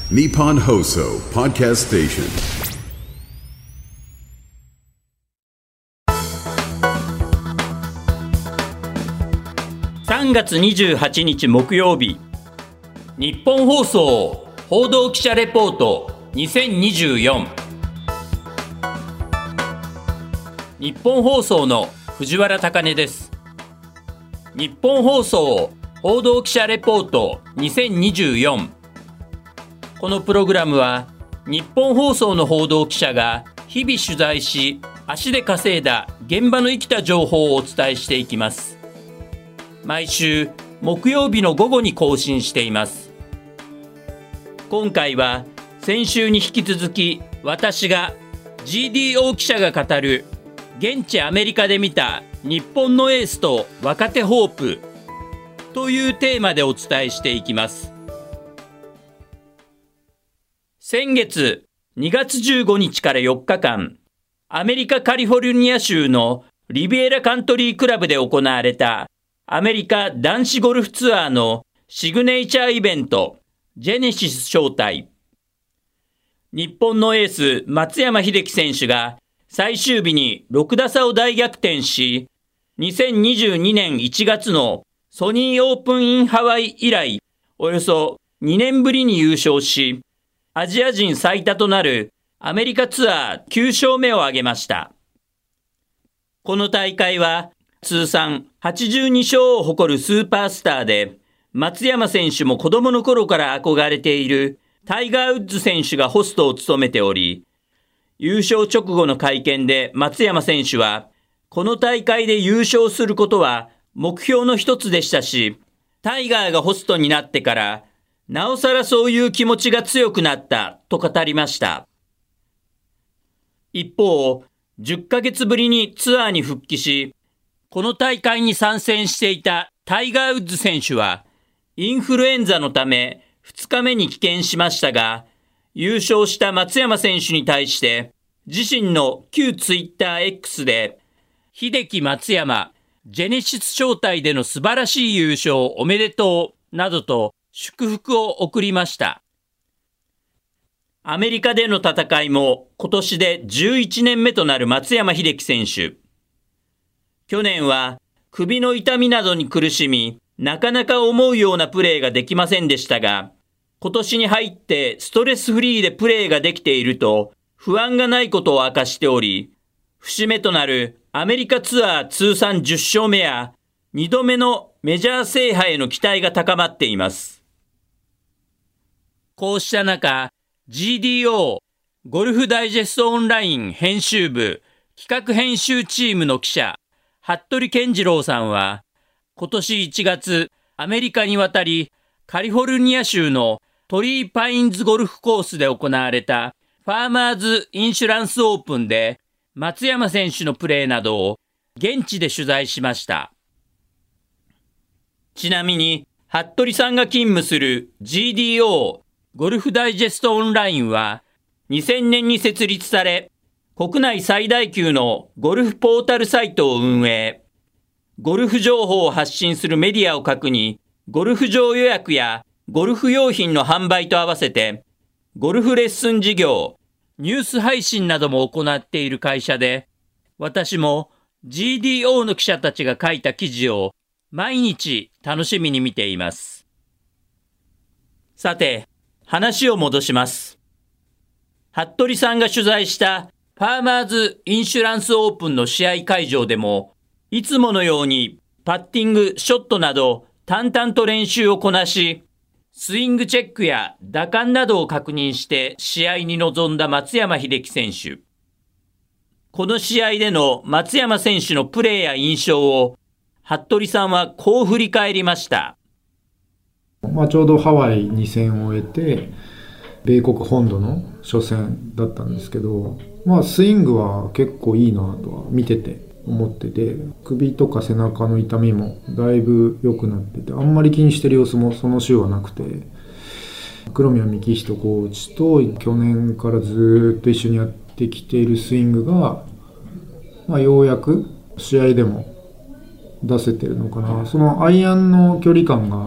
Nippon Hoso Podcast Station。 3月28日木曜日、日本放送報道記者レポート2024。日本放送の藤原貴根です。日本放送報道記者レポート2024。このプログラムは日本放送の報道記者が日々取材し、足で稼いだ現場の生きた情報をお伝えしていきます。毎週木曜日の午後に更新しています。今回は先週に引き続き、私が GDO 記者が語る現地アメリカで見た日本のエースと若手ホープというテーマでお伝えしていきます。先月2月15日から4日間、アメリカカリフォルニア州のリビエラカントリークラブで行われたアメリカ男子ゴルフツアーのシグネイチャーイベント、ジェネシス招待。日本のエース松山英樹選手が最終日に6打差を大逆転し、2022年1月のソニーオープンインハワイ以来、およそ2年ぶりに優勝し、アジア人最多となるアメリカツアー9勝目を挙げました。この大会は通算82勝を誇るスーパースターで、松山選手も子供の頃から憧れているタイガー・ウッズ選手がホストを務めており、優勝直後の会見で松山選手は、この大会で優勝することは目標の一つでしたし、タイガーがホストになってから、なおさらそういう気持ちが強くなったと語りました。一方、10ヶ月ぶりにツアーに復帰し、この大会に参戦していたタイガー・ウッズ選手は、インフルエンザのため2日目に棄権しましたが、優勝した松山選手に対して自身の旧ツイッター X で、秀樹松山ジェネシス招待での素晴らしい優勝おめでとうなどと祝福を送りました。アメリカでの戦いも今年で11年目となる松山英樹選手。去年は首の痛みなどに苦しみ、なかなか思うようなプレーができませんでしたが、今年に入ってストレスフリーでプレーができていると不安がないことを明かしており、節目となるアメリカツアー通算10勝目や2度目のメジャー制覇への期待が高まっています。こうした中、GDO ゴルフダイジェストオンライン編集部企画編集チームの記者、服部健次郎さんは、今年1月、アメリカに渡り、カリフォルニア州のトリーパインズゴルフコースで行われたファーマーズインシュランスオープンで、松山選手のプレーなどを現地で取材しました。ちなみに、服部さんが勤務する GDO ゴルフダイジェストオンラインは、2000年に設立され、国内最大級のゴルフポータルサイトを運営。ゴルフ情報を発信するメディアを核に、ゴルフ場予約やゴルフ用品の販売と合わせて、ゴルフレッスン事業、ニュース配信なども行っている会社で、私も GDO の記者たちが書いた記事を毎日楽しみに見ています。さて、話を戻します。服部さんが取材したファーマーズインシュランスオープンの試合会場でも、いつものようにパッティング、ショットなど淡々と練習をこなし、スイングチェックや打感などを確認して試合に臨んだ松山英樹選手。この試合での松山選手のプレーや印象を、服部さんはこう振り返りました。 ちょうどハワイ2戦を終えて、米国本土の初戦だったんですけど、スイングは結構いいなとは見てて思ってて、首とか背中の痛みもだいぶ良くなってて、あんまり気にしてる様子もその週はなくて、黒宮幹人コーチと去年からずっと一緒にやってきているスイングが、ようやく試合でも出せてるのかな。そのアイアンの距離感が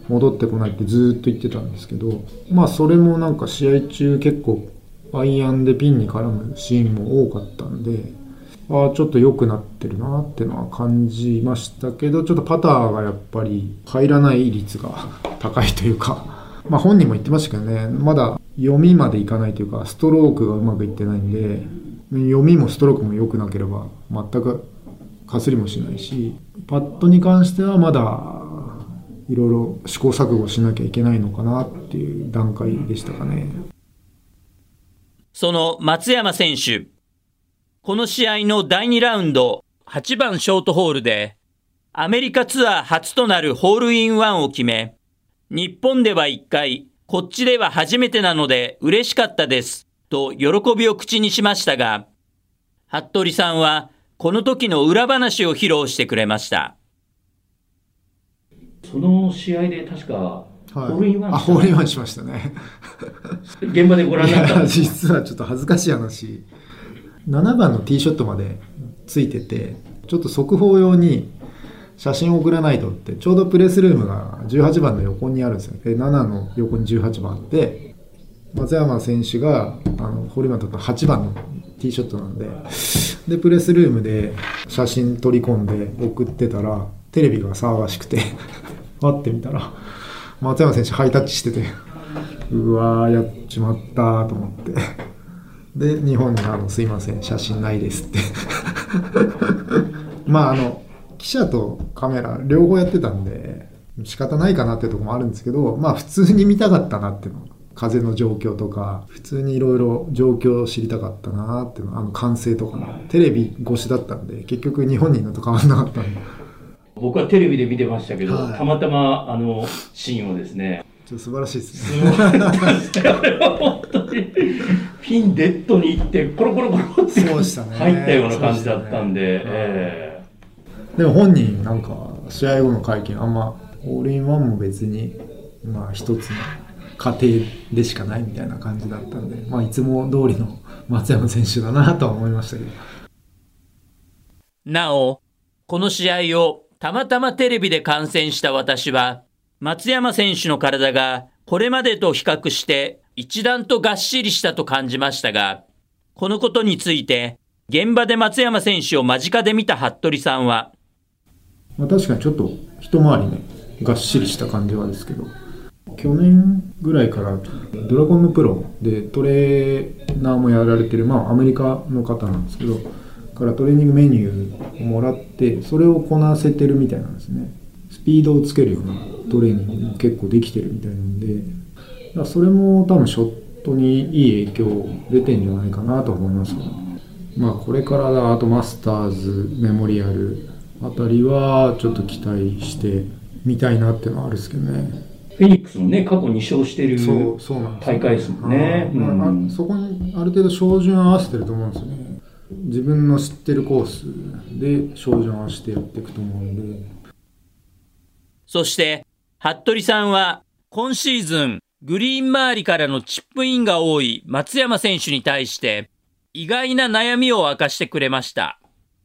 戻ってこないってずっと言ってたんですけど、まあそれもなんか試合中結構アイアンでピンに絡むシーンも多かったんで、ちょっと良くなってるなっていうのは感じましたけど、ちょっとパターがやっぱり入らない率が高いというか、まあ本人も言ってましたけどね、まだ読みまでいかないというか、ストロークがうまくいってないんで、読みもストロークも良くなければ全くかすりもしないし、パットに関してはまだいろいろ試行錯誤しなきゃいけないのかなっていう段階でしたかね。 その松山選手、この試合の第2ラウンド8番ショートホールでアメリカツアー初となるホールインワンを決め、日本では1回、こっちでは初めてなので嬉しかったですと喜びを口にしましたが、服部さんはこの時の裏話を披露してくれました。 その試合で確かホールインワンした、 ホールインワンしましたね。 現場でご覧になったんですか？ 実はちょっと恥ずかしい話、7番のティーショットまでついてて、ちょっと速報用に写真を送らないとって、ちょうどプレスルームが18番の横にあるんですよ。7の横に18番あって、松山選手がホールインワン取った8番のティーショットなんで、でプレスルームで写真取り込んで送ってたら、テレビが騒がしくて待ってみたら松山選手ハイタッチしてて、うわーやっちまったと思って、で日本にすいません写真ないですってまあ記者とカメラ両方やってたんで仕方ないかなっていうところもあるんですけど、まあ普通に見たかったなっていうの、風の状況とか普通にいろいろ状況を知りたかったなっていうの、歓声とかテレビ越しだったんで、結局日本にいるのと変わらなかったんで、 僕はテレビで見てましたけど、 はい、 たまたまシーンをですね、 ちょっと素晴らしいですね。あれは本当にピンデッドに行ってコロコロコロって入ったような感じだったんで、 でも本人なんか試合後の会見、ホールインワンも別にまあ一つの過程でしかないみたいな感じだったんで、まあいつも通りの松山選手だなとは思いましたけど。 なお、この試合をたまたまテレビで観戦した私は、松山選手の体がこれまでと比較して一段とがっしりしたと感じましたが、このことについて現場で松山選手を間近で見た服部さんは、 確かにちょっと一回りねがっしりした感じはですけど、去年ぐらいからドラゴンのプロでトレーナーもやられてる、アメリカの方なんですけどからトレーニングメニューをもらって、それをこなせてるみたいなんですね。スピードをつけるようなトレーニングも結構できてるみたいなんで、それも多分ショットにいい影響出てんじゃないかなと思いますけど、これからだ、あとマスターズメモリアルあたりはちょっと期待してみたいなっていうのはあるんですけどね。 フェニックスもね、過去2勝してる大会ですもんね。 そこにある程度照準合わせてると思うんですよね。自分の知ってるコースで照準合わせてやっていくと思うんで。 そして服部さんは今シーズングリーン周りからのチップインが多い松山選手に対して意外な悩みを明かしてくれました。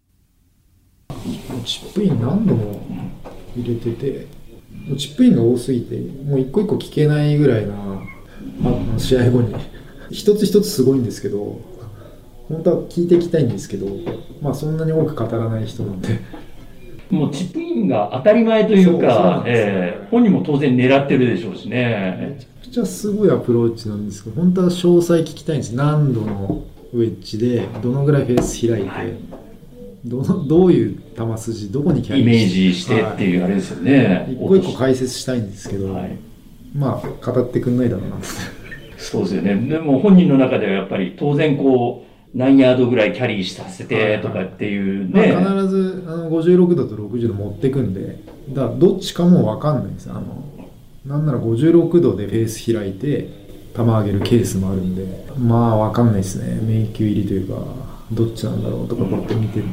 チップイン何度も入れてて、チップインが多すぎてもう一個一個聞けないぐらいな、試合後に一つ一つすごいんですけど、本当は聞いていきたいんですけど、そんなに多く語らない人なんで、 もうチップインが当たり前というか、本人も当然狙ってるでしょうしね。 めちゃくちゃすごいアプローチなんですけど、本当は詳細聞きたいんです。何度のウェッジでどのぐらいフェース開いて、どういう球筋、どこにキャリーイメージしてっていうあれですよね。 一個一個解説したいんですけど、語ってくんないだろうなって。 そうですよね。でも本人の中ではやっぱり当然何ヤードぐらいキャリーさせてとかっていうね。 必ず56度と60度持ってくんで、だからどっちかも分かんないです。なんなら56度でフェース開いて球上げるケースもあるんで、分かんないですね。迷宮入りというか、どっちなんだろうとかこうやって見てる。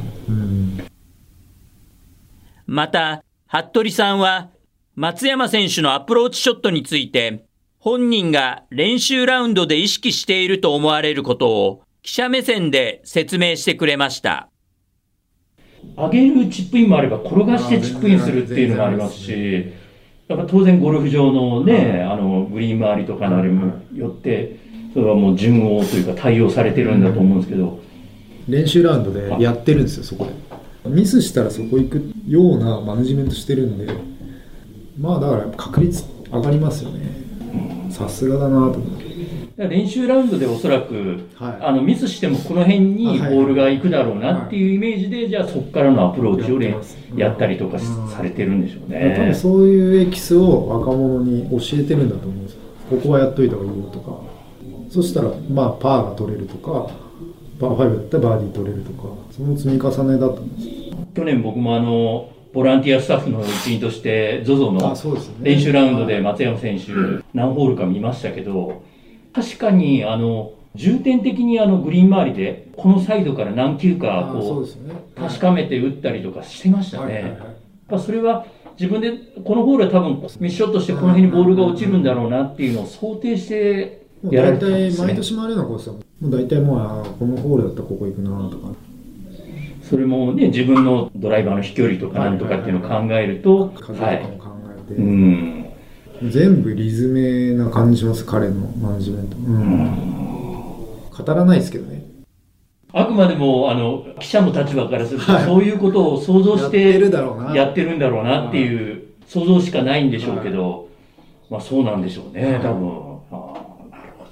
また服部さんは松山選手のアプローチショットについて、本人が練習ラウンドで意識していると思われることを記者目線で説明してくれました。 上げるチップインもあれば転がしてチップインするっていうのもありますし、 やっぱ当然ゴルフ場のね、グリーン周りとかのあれもよって、それはもう順応というか対応されてるんだと思うんですけど。 練習ラウンドでやってるんですよ、そこで。ミスしたらそこ行くようなマネジメントしてるんで、まあだから確率上がりますよね。さすがだなと思って。 練習ラウンドでおそらく、ミスしてもこの辺にボールが行くだろうなっていうイメージで、じゃあそこからのアプローチをやったりとかされてるんでしょうね。 多分そういうエキスを若者に教えてるんだと思うんですよ。ここはやっといた方がいいよとか。そしたらまあパーが取れるとか、パー5だったらバーディー取れるとか、その積み重ねだと思うんです。 去年僕もボランティアスタッフの一員として ZOZO の練習ラウンドで松山選手何ホールか見ましたけど、確かに重点的にグリーン周りでこのサイドから何球かこう確かめて打ったりとかしてましたね。それは自分でこのホールは多分ミッショットしてこの辺にボールが落ちるんだろうなっていうのを想定してやられてたんですね。 毎年回るようなコースはもう大体もうこのホールだったらここ行くなとか。 それもね、自分のドライバーの飛距離とかなんとかっていうのを考えると、 風とかも考えて、全部リズメな感じします、彼のマネジメント。語らないですけどね。 あくまでも記者の立場からすると、そういうことを想像してやってるんだろうなっていう想像しかないんでしょうけど、まあそうなんでしょうね、多分。なるほど。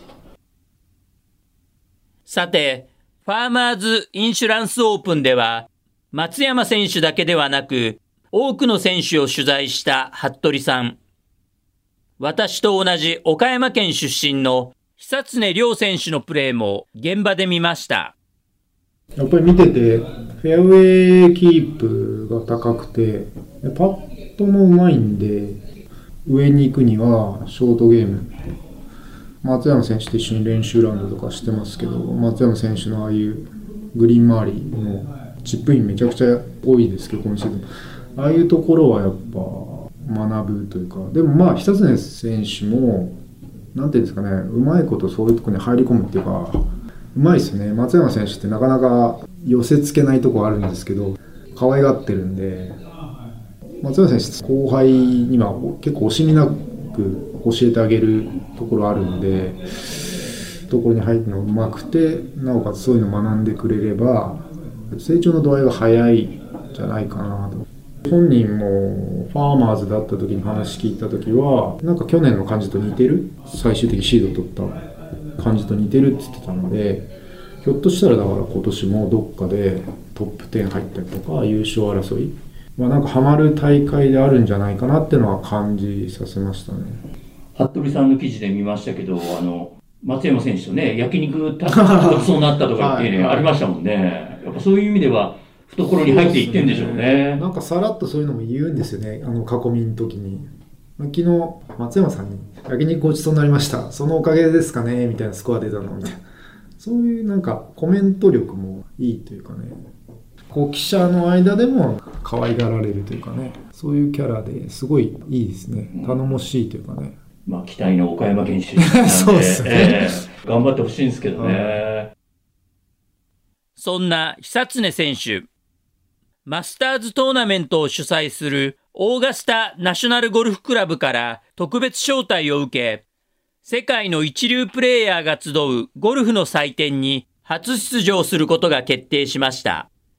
さて、ファーマーズインシュランスオープンでは、松山選手だけではなく、多くの選手を取材した服部さん。私と同じ岡山県出身の久常涼選手のプレーも現場で見ました。 やっぱり見てて、フェアウェイキープが高くて、パットもうまいんで、上に行くにはショートゲーム。松山選手と一緒に練習ラウンドとかしてますけど、松山選手のああいうグリーン周りのチップインめちゃくちゃ多いですけど、今シーズン。ああいうところはやっぱ学ぶというか、でもまあ久常選手も、なんていうんですかね、うまいことそういうところに入り込むっていうか、うまいですよね。松山選手ってなかなか寄せつけないところあるんですけど、可愛がってるんで、松山選手後輩には結構惜しみなく教えてあげるところあるので、ところに入るのがうまくて、なおかつそういうのを学んでくれれば成長の度合いが早いんじゃないかなと。本人もファーマーズだった時に話聞いた時は、なんか去年の感じと似てる、最終的にシードを取った感じと似てるって言ってたので、ひょっとしたらだから今年もどっかでトップ10入ったりとか優勝争い、なんかハマる大会であるんじゃないかなっていうのは感じさせましたね。 服部さんの記事で見ましたけど、松山選手とね、焼肉ごちそうになったとかっていうのありましたもんね。やっぱそういう意味では懐に入っていってんでしょうね。 なんかさらっとそういうのも言うんですよね、囲みの時に。昨日松山さんに焼肉ごちそうになりました、そのおかげですかねみたいなスコア出たのみたいな、そういうなんかコメント力もいいというかね、こう記者の間でも可愛がられるというかね、そういうキャラですごいいいですね。頼もしいというかね。 まあ期待の岡山県出身なんでそうですね、 頑張ってほしいんですけどね。 そんな久常選手、マスターズトーナメントを主催するオーガスタナショナルゴルフクラブから特別招待を受け、世界の一流プレーヤーが集うゴルフの祭典に初出場することが決定しました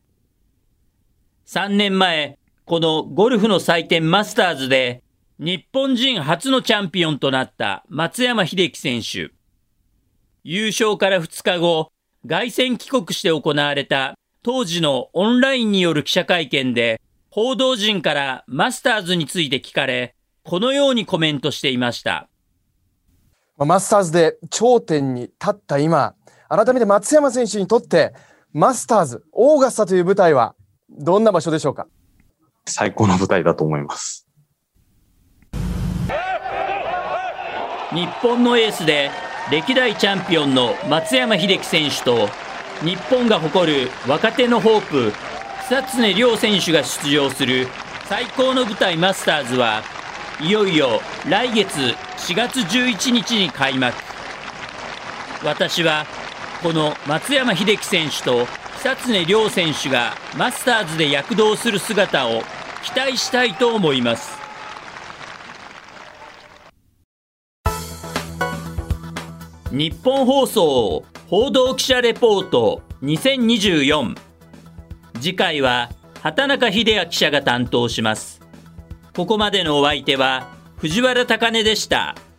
。3年前、このゴルフの祭典マスターズで日本人初のチャンピオンとなった松山英樹選手。優勝から2日後、凱旋帰国して行われた当時のオンラインによる記者会見で、報道陣からマスターズについて聞かれ、このようにコメントしていました。 マスターズで頂点に立った今、改めて松山選手にとってマスターズ、オーガスタという舞台はどんな場所でしょうか？ 最高の舞台だと思います。 日本のエースで歴代チャンピオンの松山英樹選手と、日本が誇る若手のホープ久常涼選手が出場する最高の舞台マスターズは、いよいよ来月4月11日に開幕。私はこの松山英樹選手と久常涼選手がマスターズで躍動する姿を期待したいと思います。 日本放送報道記者レポート2024。次回は畑中秀也記者が担当します。ここまでのお相手は藤原貴根でした。